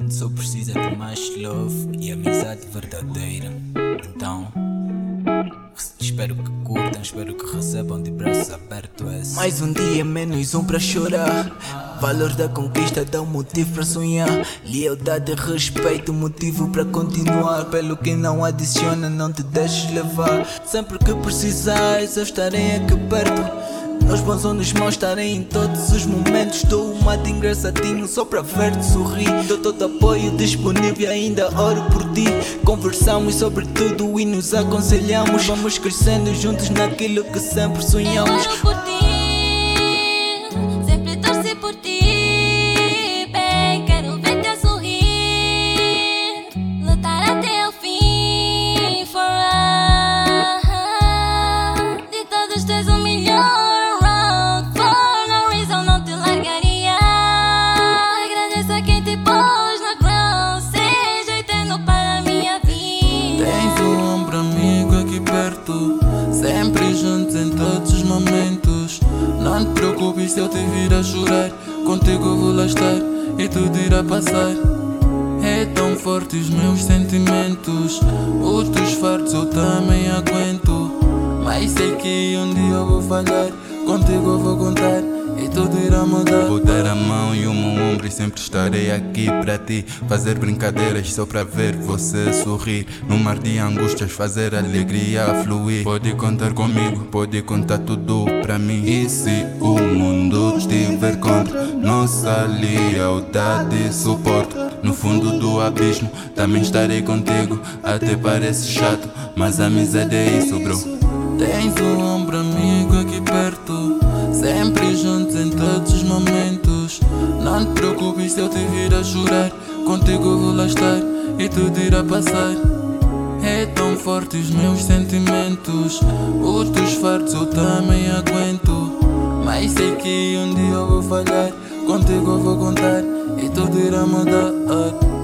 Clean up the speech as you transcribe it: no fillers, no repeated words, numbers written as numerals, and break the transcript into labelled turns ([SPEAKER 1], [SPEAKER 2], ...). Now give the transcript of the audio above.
[SPEAKER 1] mundo só precisa de mais love e amizade verdadeira. Então, espero que curtam, espero que recebam de braços abertos. Mais um dia, menos um pra chorar. Valor da conquista dá um motivo pra sonhar. Lealdade e respeito, motivo pra continuar. Pelo que não adiciona, não te deixes levar. Sempre que precisares, eu estarei aqui perto. Nos bons ou nos maus, estarei em todos os momentos. Dou um mate engraçadinho só pra ver-te sorrir. Dou todo apoio disponível e ainda oro por ti. Conversamos sobre tudo e nos aconselhamos. Vamos crescendo juntos naquilo que sempre sonhamos.
[SPEAKER 2] Eu oro por ti, sempre torci por ti, bem, quero ver-te a sorrir, lutar até o fim, for us. De todos tens o melhor.
[SPEAKER 3] Sempre juntos em todos os momentos. Não te preocupes se eu te vir a chorar. Contigo eu vou lá estar e tudo irá passar. É tão forte os meus sentimentos. Os teus fardos eu também aguento. Mas sei que um dia eu vou falhar. Contigo eu vou contar e tudo irá mudar.
[SPEAKER 4] Vou dar a mão e o meu ombro e sempre estarei aqui pra ti. Fazer brincadeiras só pra ver você sorrir. No mar de angústias fazer a alegria fluir. Pode contar comigo, pode contar tudo pra mim. E se o mundo estiver contra nossa lealdade e suporte, no fundo do abismo também estarei contigo. Até parece chato, mas a amizade é isso, bro.
[SPEAKER 3] Tens um ombro amigo aqui perto, sempre juntos em todos os momentos. Não te preocupes se eu te vir a chorar. Contigo eu vou lá estar e tudo irá passar. É tão forte os meus sentimentos. Os teus fardos eu também aguento. Mas sei que um dia eu vou falhar. Contigo eu vou contar e tudo irá mudar.